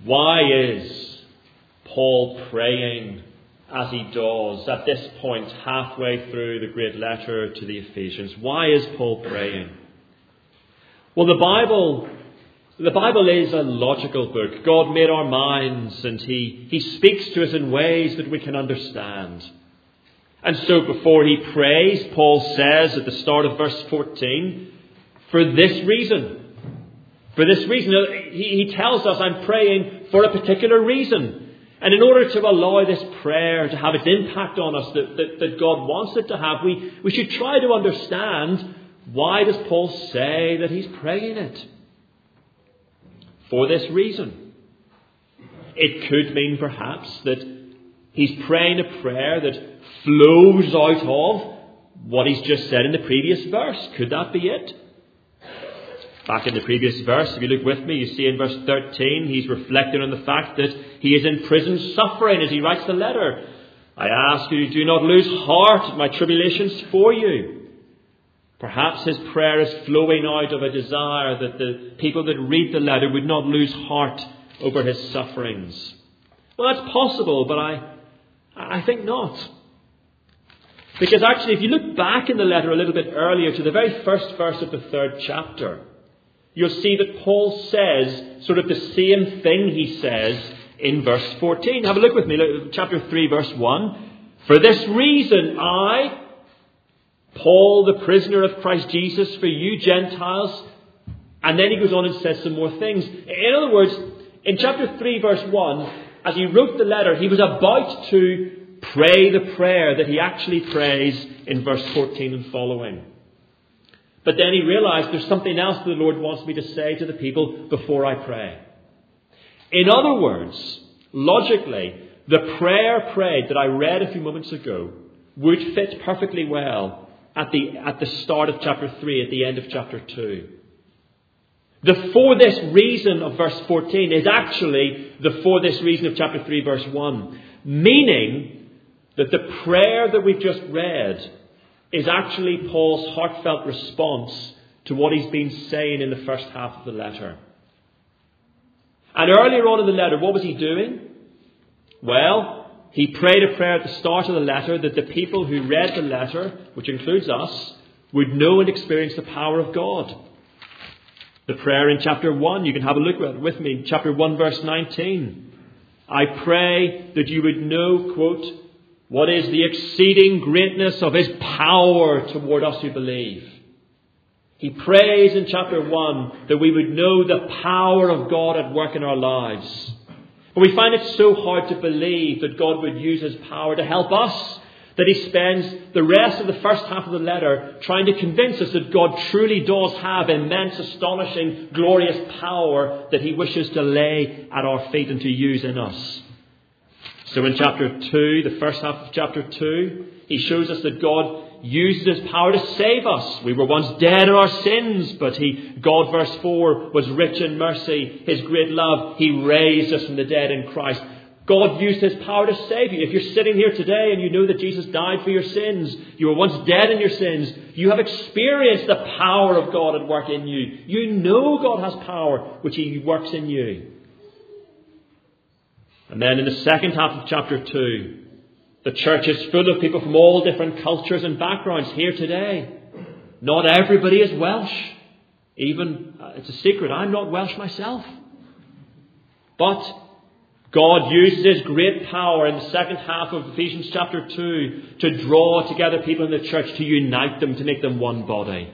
Why is Paul praying as he does at this point, halfway through the great letter to the Ephesians? Why is Paul praying? Well, the Bible is a logical book. God made our minds, and He speaks to us in ways that we can understand. And so before he prays, Paul says at the start of verse 14, for this reason. For this reason, he tells us, I'm praying for a particular reason. And in order to allow this prayer to have its impact on us that God wants it to have, we should try to understand, why does Paul say that he's praying it? For this reason. It could mean perhaps that he's praying a prayer that flows out of what he's just said in the previous verse. Could that be it? Back in the previous verse, if you look with me, you see in verse 13, he's reflecting on the fact that he is in prison suffering as he writes the letter. I ask you, do not lose heart at my tribulations for you. Perhaps his prayer is flowing out of a desire that the people that read the letter would not lose heart over his sufferings. Well, that's possible, but I think not. Because actually, if you look back in the letter a little bit earlier to the very first verse of the 3rd chapter, you'll see that Paul says sort of the same thing he says in verse 14. Have a look with me, chapter 3, verse 1. For this reason, I, Paul, the prisoner of Christ Jesus, for you Gentiles. And then he goes on and says some more things. In other words, in chapter 3, verse 1, as he wrote the letter, he was about to pray the prayer that he actually prays in verse 14 and following. But then he realized there's something else the Lord wants me to say to the people before I pray. In other words, logically, the prayer prayed that I read a few moments ago would fit perfectly well at the start of chapter 3, at the end of chapter 2. The for this reason of verse 14 is actually the for this reason of chapter 3, verse 1. Meaning that the prayer that we've just read is actually Paul's heartfelt response to what he's been saying in the first half of the letter. And earlier on in the letter, what was he doing? Well, he prayed a prayer at the start of the letter that the people who read the letter, which includes us, would know and experience the power of God. The prayer in chapter 1, you can have a look with me, chapter 1, verse 19. I pray that you would know, quote, what is the exceeding greatness of his power toward us who believe. He prays in chapter 1 that we would know the power of God at work in our lives. But we find it so hard to believe that God would use his power to help us, that he spends the rest of the first half of the letter trying to convince us that God truly does have immense, astonishing, glorious power that he wishes to lay at our feet and to use in us. So in chapter 2, the first half of chapter 2, he shows us that God uses his power to save us. We were once dead in our sins, but God, verse 4, was rich in mercy. His great love, he raised us from the dead in Christ. God used his power to save you. If you're sitting here today and you know that Jesus died for your sins, you were once dead in your sins, you have experienced the power of God at work in you. You know God has power which he works in you. And then in the second half of chapter 2, the church is full of people from all different cultures and backgrounds here today. Not everybody is Welsh. Even, it's a secret, I'm not Welsh myself. But God uses his great power in the second half of Ephesians chapter 2 to draw together people in the church, to unite them, to make them one body.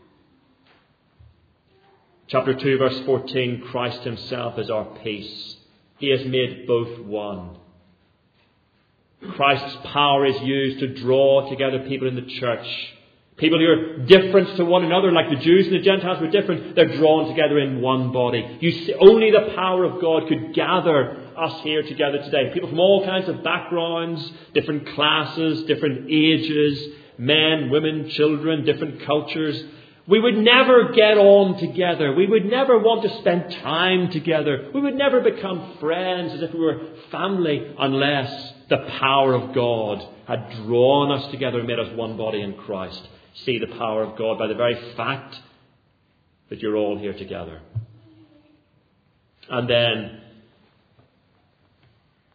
Chapter 2, verse 14, Christ himself is our peace. He has made both one. Christ's power is used to draw together people in the church. People who are different to one another, like the Jews and the Gentiles were different. They're drawn together in one body. You see, only the power of God could gather us here together today. People from all kinds of backgrounds, different classes, different ages, men, women, children, different cultures. We would never get on together. We would never want to spend time together. We would never become friends as if we were family unless the power of God had drawn us together and made us one body in Christ. See the power of God by the very fact that you're all here together. And then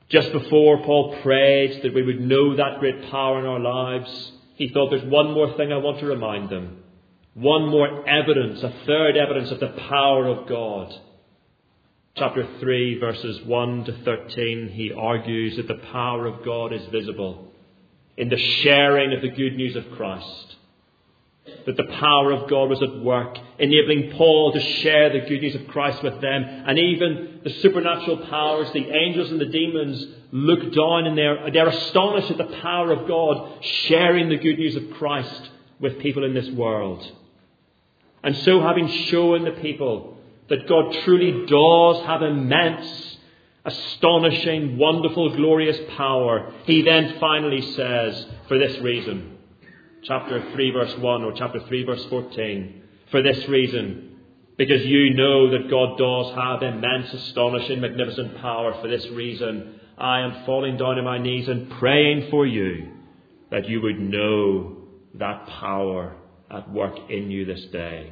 Just before Paul prayed that we would know that great power in our lives, he thought, there's one more thing I want to remind them. One more evidence, a third evidence of the power of God. Chapter 3, verses 1 to 13, he argues that the power of God is visible in the sharing of the good news of Christ. That the power of God was at work, enabling Paul to share the good news of Christ with them. And even the supernatural powers, the angels and the demons, look down and they're astonished at the power of God sharing the good news of Christ with people in this world. And so, having shown the people that God truly does have immense, astonishing, wonderful, glorious power, he then finally says, for this reason, chapter 3 verse 1 or chapter 3 verse 14, for this reason, because you know that God does have immense, astonishing, magnificent power, for this reason, I am falling down on my knees and praying for you that you would know that power at work in you this day.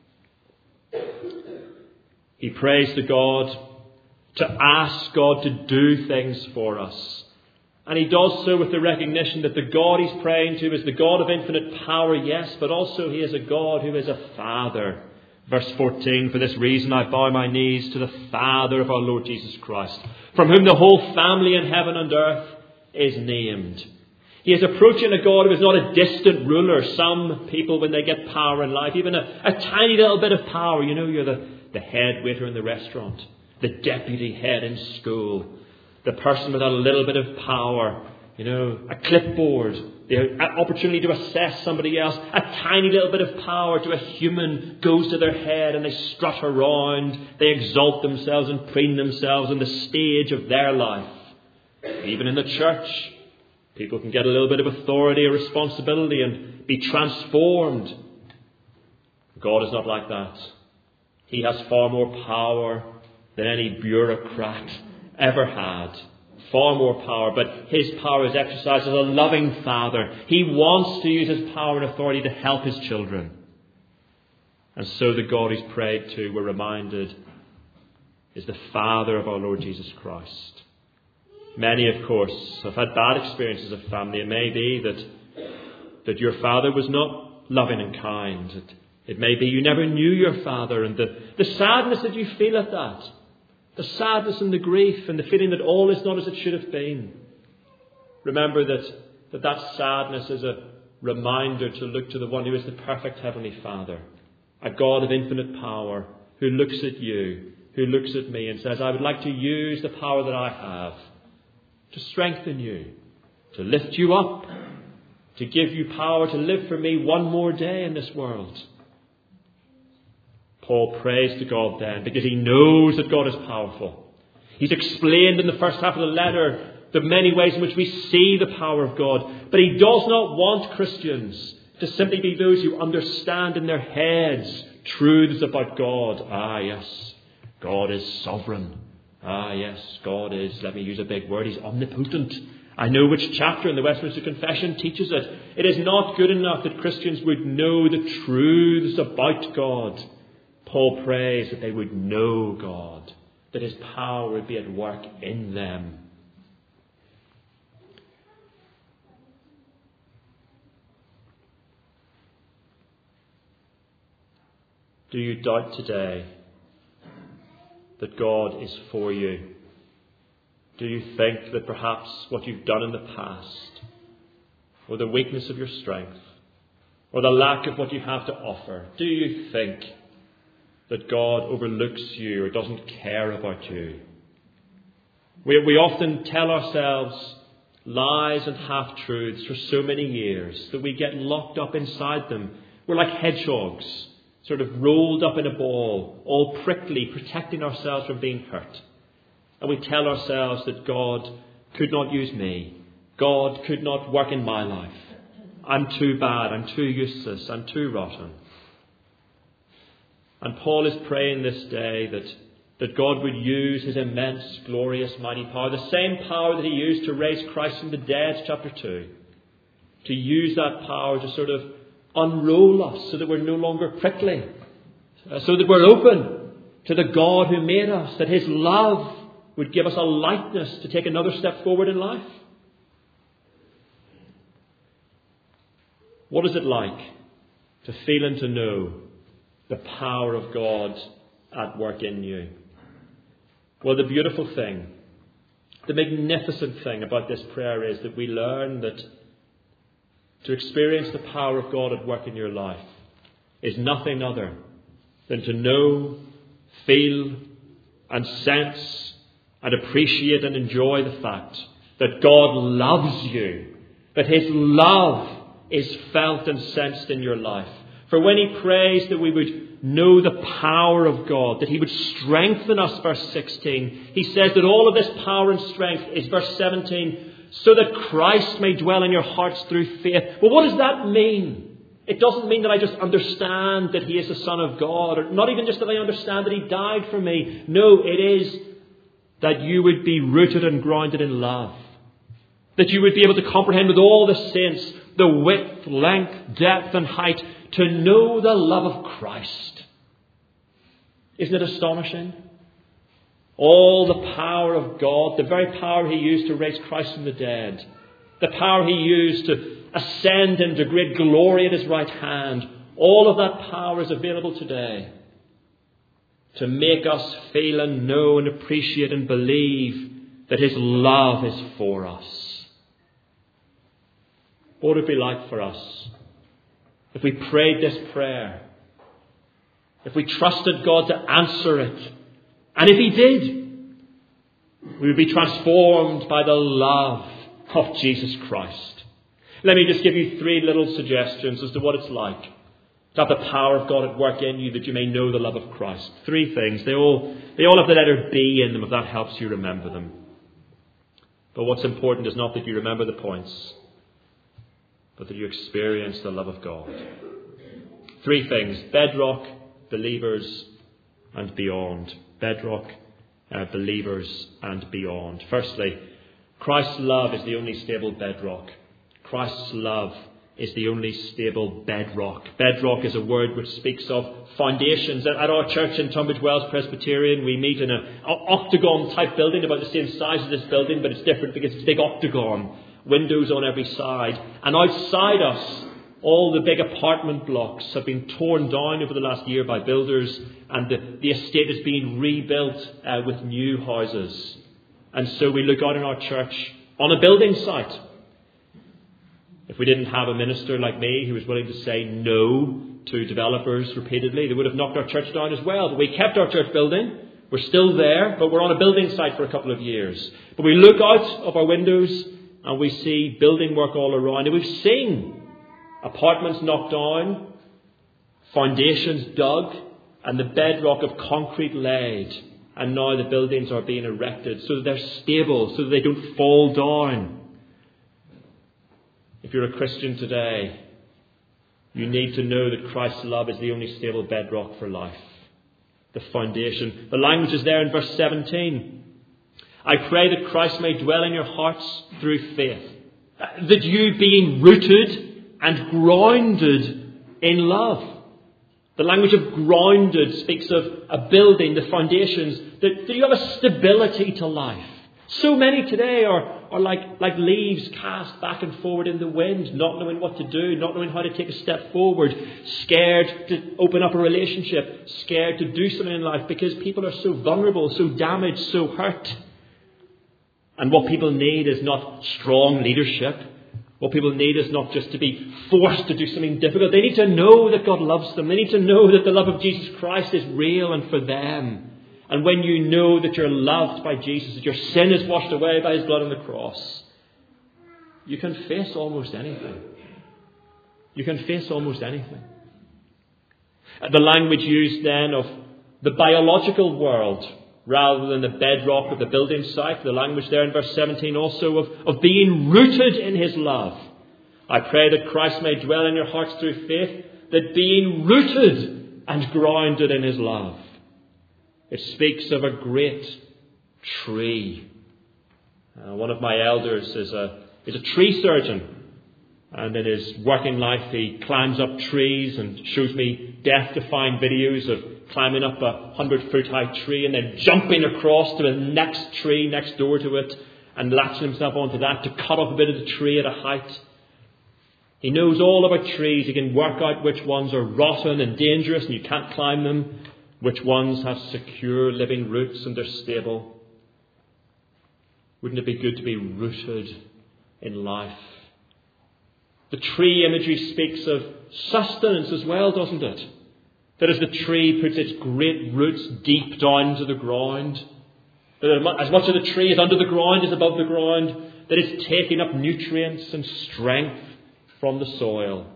He prays to God to ask God to do things for us. And he does so with the recognition that the God he's praying to is the God of infinite power, yes, but also he is a God who is a Father. Verse 14, for this reason I bow my knees to the Father of our Lord Jesus Christ, from whom the whole family in heaven and earth is named. He is approaching a God who is not a distant ruler. Some people, when they get power in life, even a tiny little bit of power, you're the head waiter in the restaurant, the deputy head in school, the person with a little bit of power, a clipboard, the opportunity to assess somebody else, a tiny little bit of power to a human goes to their head and they strut around, they exalt themselves and preen themselves on the stage of their life. Even in the church, people can get a little bit of authority or responsibility and be transformed. God is not like that. He has far more power than any bureaucrat ever had. Far more power, but his power is exercised as a loving Father. He wants to use his power and authority to help his children. And so the God he's prayed to, we're reminded, is the Father of our Lord Jesus Christ. Many, of course, have had bad experiences of family. It may be that your father was not loving and kind. It may be you never knew your father, and the sadness that you feel at that, the sadness and the grief and the feeling that all is not as it should have been. Remember that sadness is a reminder to look to the one who is the perfect Heavenly Father, a God of infinite power who looks at you, who looks at me and says, I would like to use the power that I have to strengthen you, to lift you up, to give you power to live for me one more day in this world. Paul prays to God then because he knows that God is powerful. He's explained in the first half of the letter the many ways in which we see the power of God. But he does not want Christians to simply be those who understand in their heads truths about God. Ah, yes, God is sovereign. Ah, yes, God is, let me use a big word, he's omnipotent. I know which chapter in the Westminster Confession teaches it. It is not good enough that Christians would know the truths about God. Paul prays that they would know God, that his power would be at work in them. Do you doubt today that God is for you? Do you think that perhaps what you've done in the past, or the weakness of your strength, or the lack of what you have to offer, do you think that God overlooks you or doesn't care about you? We often tell ourselves lies and half-truths for so many years that we get locked up inside them. We're like hedgehogs, sort of rolled up in a ball, all prickly, protecting ourselves from being hurt. And we tell ourselves that God could not use me. God could not work in my life. I'm too bad. I'm too useless. I'm too rotten. And Paul is praying this day that God would use his immense, glorious, mighty power, the same power that he used to raise Christ from the dead, chapter 2, to use that power to sort of unroll us so that we're no longer prickly, so that we're open to the God who made us, that his love would give us a lightness to take another step forward in life? What is it like to feel and to know the power of God at work in you? Well, the beautiful thing, the magnificent thing about this prayer is that we learn that to experience the power of God at work in your life is nothing other than to know, feel and sense and appreciate and enjoy the fact that God loves you, that His love is felt and sensed in your life. For when he prays that we would know the power of God, that He would strengthen us, verse 16, he says that all of this power and strength is, verse 17, so that Christ may dwell in your hearts through faith. Well, what does that mean? It doesn't mean that I just understand that He is the Son of God, or not even just that I understand that He died for me. No, it is that you would be rooted and grounded in love. That you would be able to comprehend with all the saints the width, length, depth and height, to know the love of Christ. Isn't it astonishing? All the power of God, the very power He used to raise Christ from the dead, the power He used to ascend into great glory at His right hand, all of that power is available today to make us feel and know and appreciate and believe that His love is for us. What would it be like for us if we prayed this prayer? If we trusted God to answer it? And if He did, we would be transformed by the love of Jesus Christ. Let me just give you 3 little suggestions as to what it's like to have the power of God at work in you, that you may know the love of Christ. 3 things. They all have the letter B in them, if that helps you remember them. But what's important is not that you remember the points, but that you experience the love of God. 3 things: bedrock, believers, and beyond. Bedrock, believers, and beyond. Firstly, Christ's love is the only stable bedrock. Christ's love is the only stable bedrock. Bedrock is a word which speaks of foundations. At our church in Tunbridge Wells Presbyterian, we meet in an octagon type building, about the same size as this building, but it's different because it's a big octagon. Windows on every side. And outside us, all the big apartment blocks have been torn down over the last year by builders, and the estate is being rebuilt with new houses. And so we look out in our church on a building site. If we didn't have a minister like me who was willing to say no to developers repeatedly, they would have knocked our church down as well. But we kept our church building. We're still there, but we're on a building site for a couple of years. But we look out of our windows and we see building work all around. And we've seen apartments knocked down, foundations dug, and the bedrock of concrete laid. And now the buildings are being erected so that they're stable, so that they don't fall down. If you're a Christian today, you need to know that Christ's love is the only stable bedrock for life. The foundation. The language is there in verse 17. I pray that Christ may dwell in your hearts through faith. That you, being rooted and grounded in love. The language of grounded speaks of a building, the foundations, that you have a stability to life. So many today are like leaves cast back and forward in the wind, not knowing what to do, not knowing how to take a step forward, scared to open up a relationship, scared to do something in life because people are so vulnerable, so damaged, so hurt. And what people need is not strong leadership. What people need is not just to be forced to do something difficult. They need to know that God loves them. They need to know that the love of Jesus Christ is real and for them. And when you know that you're loved by Jesus, that your sin is washed away by His blood on the cross, you can face almost anything. You can face almost anything. The language used then of the biological world rather than the bedrock of the building site. The language there in verse 17 also of being rooted in His love. I pray that Christ may dwell in your hearts through faith, that being rooted and grounded in His love. It speaks of a great tree. One of my elders is a tree surgeon. And in his working life, he climbs up trees and shows me death-defying videos of climbing up a 100-foot high tree and then jumping across to the next tree next door to it and latching himself onto that to cut off a bit of the tree at a height. He knows all about trees. He can work out which ones are rotten and dangerous and you can't climb them, which ones have secure living roots and they're stable. Wouldn't it be good to be rooted in life? The tree imagery speaks of sustenance as well, doesn't it? That as the tree puts its great roots deep down into the ground, that as much of the tree is under the ground as above the ground, that it's taking up nutrients and strength from the soil.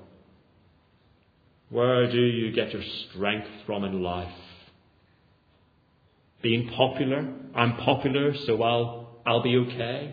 Where do you get your strength from in life? Being popular? I'm popular, so I'll be okay.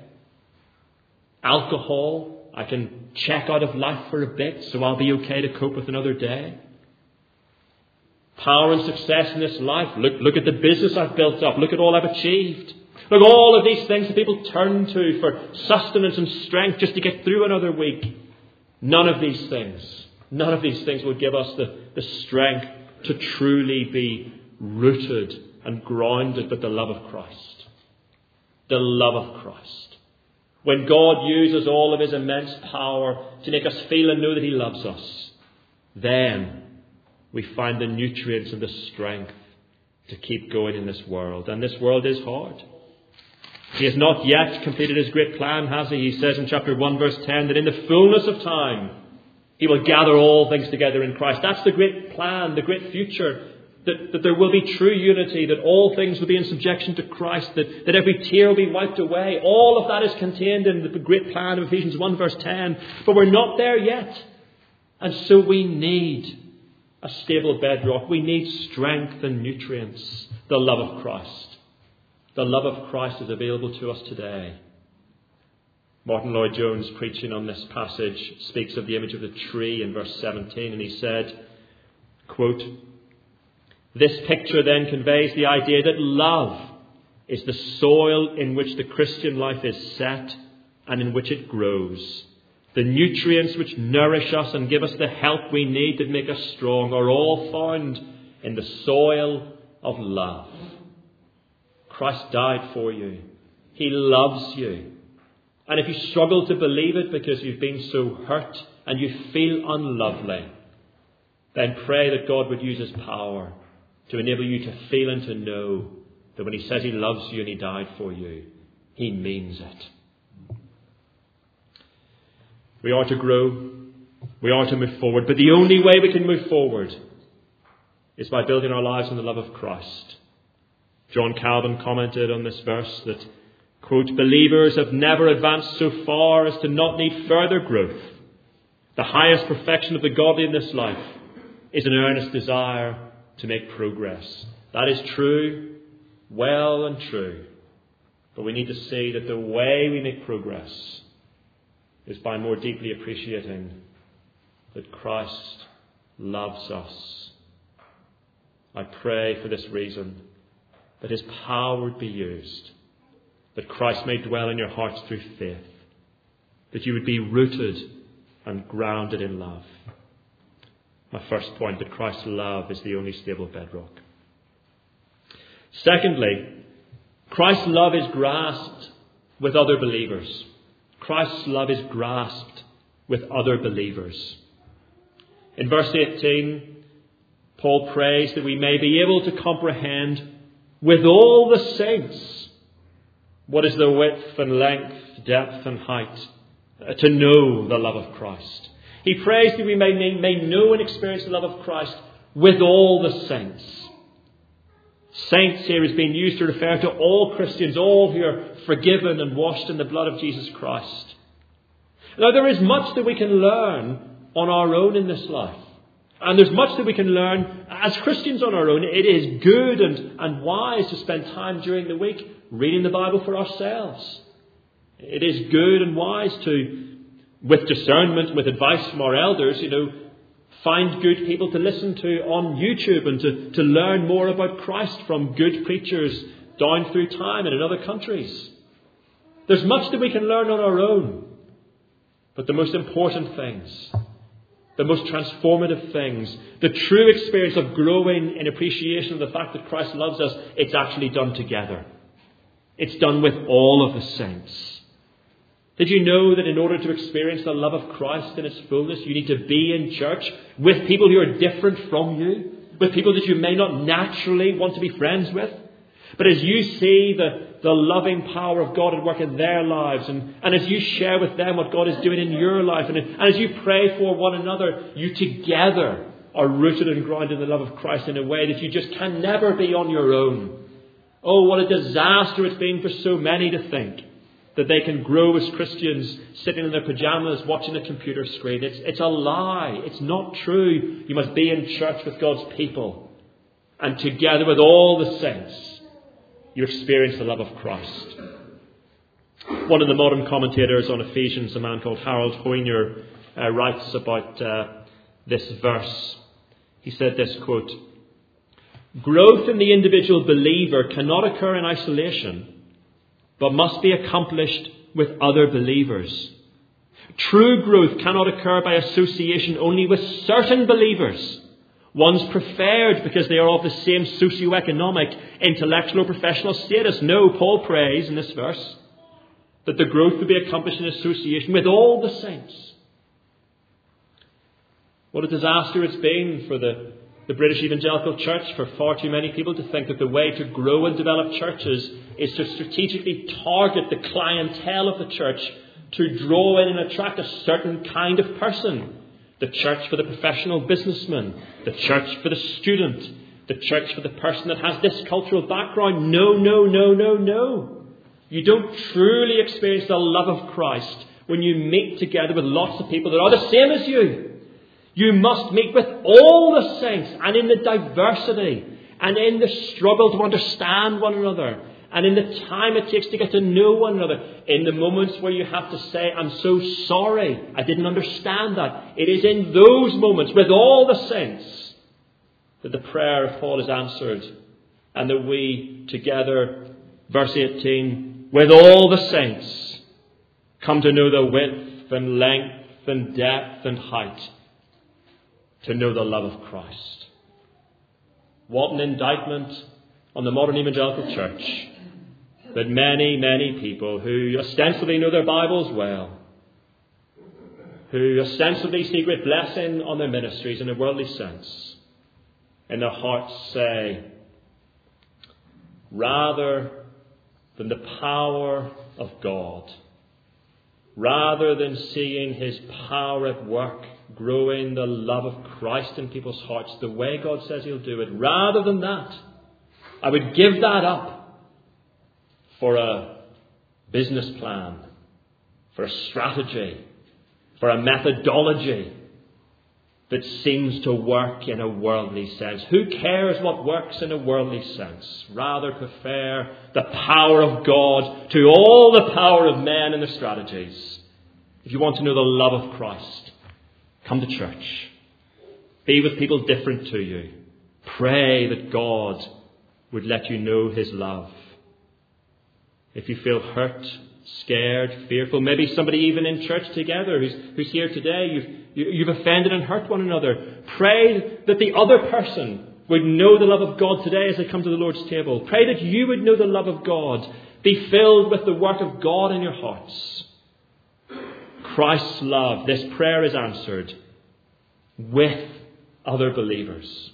Alcohol? I can check out of life for a bit, so I'll be okay to cope with another day. Power and success in this life. Look at the business I've built up. Look at all I've achieved. Look, all of these things that people turn to for sustenance and strength just to get through another week. None of these things will give us the strength to truly be rooted and grounded with the love of Christ. The love of Christ. When God uses all of his immense power to make us feel and know that he loves us, then we find the nutrients and the strength to keep going in this world. And this world is hard. He has not yet completed his great plan, has he? He says in chapter 1 verse 10 that in the fullness of time he will gather all things together in Christ. That's the great plan, the great future. That there will be true unity, that all things will be in subjection to Christ, that every tear will be wiped away. All of that is contained in the great plan of Ephesians 1 verse 10. But we're not there yet. And so we need a stable bedrock. We need strength and nutrients. The love of Christ. The love of Christ is available to us today. Martin Lloyd-Jones, preaching on this passage, speaks of the image of the tree in verse 17, and he said, quote, "This picture then conveys the idea that love is the soil in which the Christian life is set and in which it grows. The nutrients which nourish us and give us the help we need to make us strong are all found in the soil of love." Christ died for you. He loves you. And if you struggle to believe it because you've been so hurt and you feel unlovely, then pray that God would use his power to enable you to feel and to know that when he says he loves you and he died for you, he means it. We are to grow. We are to move forward. But the only way we can move forward is by building our lives on the love of Christ. John Calvin commented on this verse that, quote, "Believers have never advanced so far as to not need further growth. The highest perfection of the godly in this life is an earnest desire to make progress." That is true, well and true. But we need to see that the way we make progress is by more deeply appreciating that Christ loves us. I pray for this reason that his power would be used, that Christ may dwell in your hearts through faith, that you would be rooted and grounded in love. My first point, that Christ's love is the only stable bedrock. Secondly, Christ's love is grasped with other believers. Christ's love is grasped with other believers. In verse 18, Paul prays that we may be able to comprehend with all the saints what is the width and length, depth and height, to know the love of Christ. He prays that we may know and experience the love of Christ with all the saints. Saints here is being used to refer to all Christians, all who are forgiven and washed in the blood of Jesus Christ. Now, there is much that we can learn on our own in this life. And there's much that we can learn as Christians on our own. It is good and wise to spend time during the week reading the Bible for ourselves. It is good and wise to, with discernment, with advice from our elders, find good people to listen to on YouTube and to learn more about Christ from good preachers down through time and in other countries. There's much that we can learn on our own. But the most important things the most transformative things, the true experience of growing in appreciation of the fact that Christ loves us, it's actually done together. It's done with all of the saints. Did you know that in order to experience the love of Christ in its fullness, you need to be in church with people who are different from you, with people that you may not naturally want to be friends with? But as you see the loving power of God at work in their lives, and as you share with them what God is doing in your life, and as you pray for one another, you together are rooted and grounded in the love of Christ in a way that you just can never be on your own. Oh, what a disaster it's been for so many to think that they can grow as Christians sitting in their pajamas watching a computer screen. It's a lie. It's not true. You must be in church with God's people. And together with all the saints, you experience the love of Christ. One of the modern commentators on Ephesians, a man called Harold Hoyner, writes about this verse. He said this, quote, "Growth in the individual believer cannot occur in isolation, but must be accomplished with other believers. True growth cannot occur by association only with certain believers, ones preferred because they are of the same socio-economic, intellectual or professional status. No, Paul prays in this verse that the growth would be accomplished in association with all the saints." What a disaster it's been for the British Evangelical Church, for far too many people to think that the way to grow and develop churches is to strategically target the clientele of the church, to draw in and attract a certain kind of person. The church for the professional businessman, the church for the student, the church for the person that has this cultural background. No, no, no, no, no. You don't truly experience the love of Christ when you meet together with lots of people that are the same as you. You must meet with all the saints, and in the diversity, and in the struggle to understand one another, and in the time it takes to get to know one another, in the moments where you have to say, "I'm so sorry, I didn't understand that." It is in those moments, with all the saints, that the prayer of Paul is answered, and that we together, verse 18, with all the saints, come to know the width and length and depth and height, to know the love of Christ. What an indictment on the modern evangelical church, that many, many people who ostensibly know their Bibles well, who ostensibly see great blessing on their ministries in a worldly sense, in their hearts say, rather than the power of God, rather than seeing His power at work, growing the love of Christ in people's hearts the way God says He'll do it, rather than that, I would give that up for a business plan, for a strategy, for a methodology that seems to work in a worldly sense. Who cares what works in a worldly sense? Rather prefer the power of God to all the power of men and their strategies. If you want to know the love of Christ, come to church. Be with people different to you. Pray that God would let you know His love. If you feel hurt, scared, fearful, maybe somebody even in church together who's here today, you've offended and hurt one another, pray that the other person would know the love of God today as they come to the Lord's table. Pray that you would know the love of God. Be filled with the work of God in your hearts. Christ's love, this prayer is answered with other believers.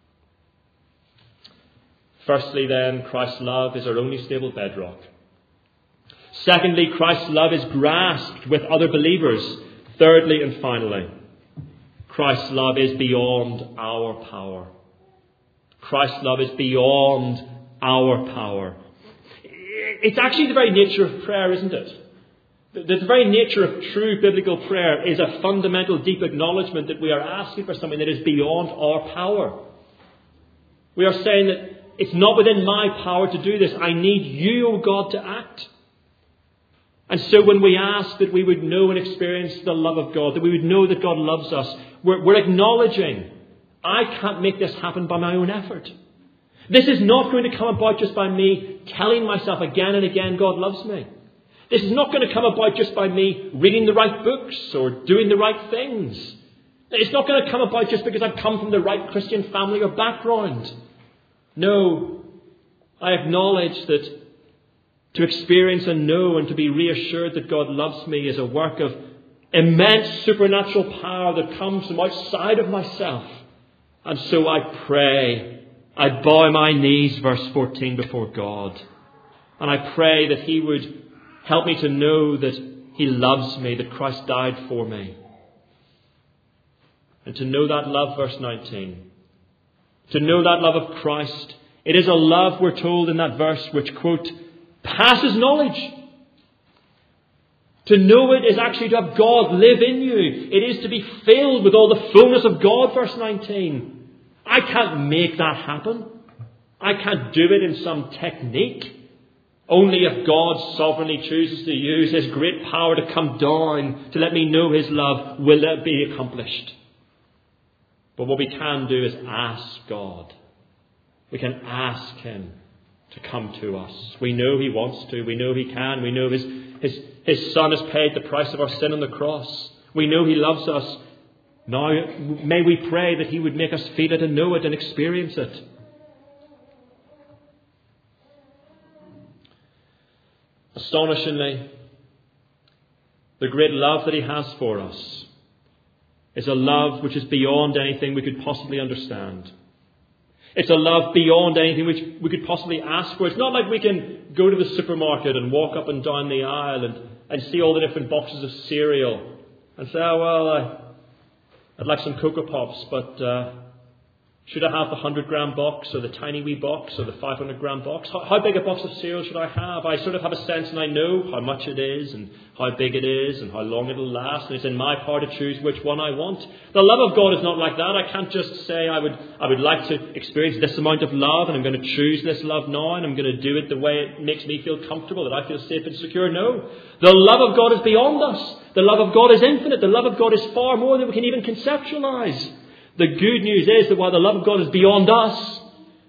Firstly then, Christ's love is our only stable bedrock. Secondly, Christ's love is grasped with other believers. Thirdly and finally, Christ's love is beyond our power. Christ's love is beyond our power. It's actually the very nature of prayer, isn't it? The very nature of true biblical prayer is a fundamental, deep acknowledgement that we are asking for something that is beyond our power. We are saying that it's not within my power to do this. I need you, O God, to act. And so when we ask that we would know and experience the love of God, that we would know that God loves us, we're acknowledging, I can't make this happen by my own effort. This is not going to come about just by me telling myself again and again God loves me. This is not going to come about just by me reading the right books or doing the right things. It's not going to come about just because I've come from the right Christian family or background. No, I acknowledge that to experience and know and to be reassured that God loves me is a work of immense supernatural power that comes from outside of myself. And so I pray, I bow my knees, verse 14, before God. And I pray that He would help me to know that He loves me, that Christ died for me. And to know that love, verse 19. To know that love of Christ. It is a love, we're told in that verse, which, quote, passes knowledge. To know it is actually to have God live in you. It is to be filled with all the fullness of God, verse 19. I can't make that happen. I can't do it in some technique. Only if God sovereignly chooses to use His great power to come down to let me know His love will that be accomplished. But what we can do is ask God. We can ask Him to come to us. We know He wants to. We know He can. We know His Son has paid the price of our sin on the cross. We know He loves us. Now, may we pray that He would make us feel it and know it and experience it. Astonishingly, the great love that He has for us is a love which is beyond anything we could possibly understand. It's a love beyond anything which we could possibly ask for. It's not like we can go to the supermarket and walk up and down the aisle and see all the different boxes of cereal and say, oh, well, I'd like some Cocoa Pops, but should I have the 100-gram box or the tiny wee box or the 500-gram box? How big a box of cereal should I have? I sort of have a sense and I know how much it is and how big it is and how long it'll last. And it's in my power to choose which one I want. The love of God is not like that. I can't just say I would like to experience this amount of love and I'm going to choose this love now and I'm going to do it the way it makes me feel comfortable, that I feel safe and secure. No. The love of God is beyond us. The love of God is infinite. The love of God is far more than we can even conceptualize. The good news is that while the love of God is beyond us,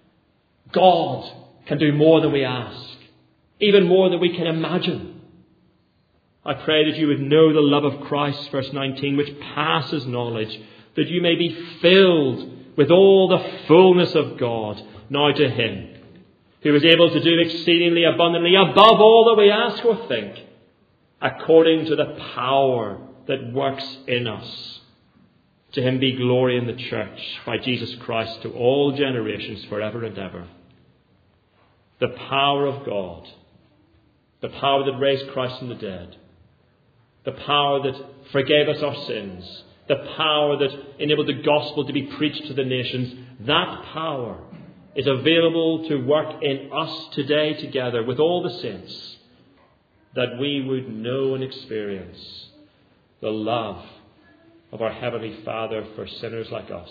God can do more than we ask, even more than we can imagine. I pray that you would know the love of Christ, verse 19, which passes knowledge, that you may be filled with all the fullness of God. Now to Him, who is able to do exceedingly abundantly above all that we ask or think, according to the power that works in us. To Him be glory in the church by Jesus Christ to all generations forever and ever. The power of God, the power that raised Christ from the dead, the power that forgave us our sins, the power that enabled the gospel to be preached to the nations, that power is available to work in us today together with all the saints, that we would know and experience the love of our Heavenly Father for sinners like us.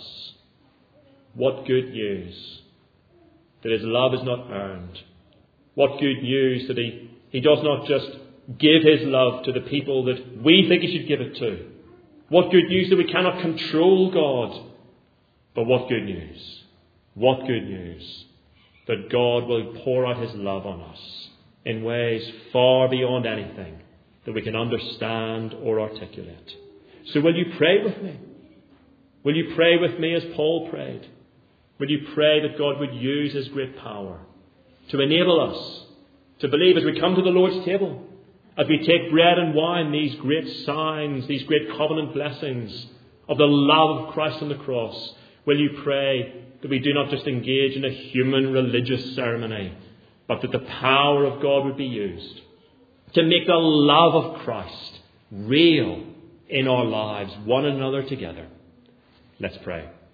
What good news that His love is not earned. What good news that He does not just give His love to the people that we think He should give it to. What good news that we cannot control God. But what good news. What good news that God will pour out His love on us in ways far beyond anything that we can understand or articulate. So will you pray with me? Will you pray with me as Paul prayed? Will you pray that God would use His great power to enable us to believe as we come to the Lord's table, as we take bread and wine, these great signs, these great covenant blessings of the love of Christ on the cross? Will you pray that we do not just engage in a human religious ceremony, but that the power of God would be used to make the love of Christ real in our lives, one another together? Let's pray.